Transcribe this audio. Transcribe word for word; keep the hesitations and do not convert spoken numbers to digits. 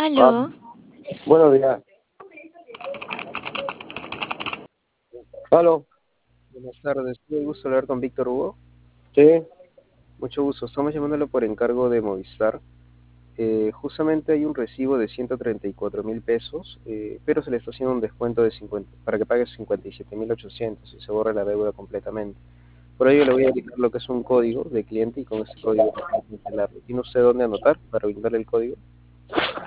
Ah, Aló, buenos días. ¿Aló? Buenas tardes, tuve el gusto de hablar con Víctor Hugo. Sí. Mucho gusto, estamos llamándolo por encargo de Movistar. Eh, justamente hay un recibo de ciento treinta y cuatro mil pesos, eh, pero se le está haciendo un descuento de cincuenta para que pague cincuenta y siete mil ochocientos y se borre la deuda completamente. Por ello le voy a indicar lo que es un código de cliente y con ese código para cancelarlo. ¿Tiene usted dónde anotar para brindarle el código?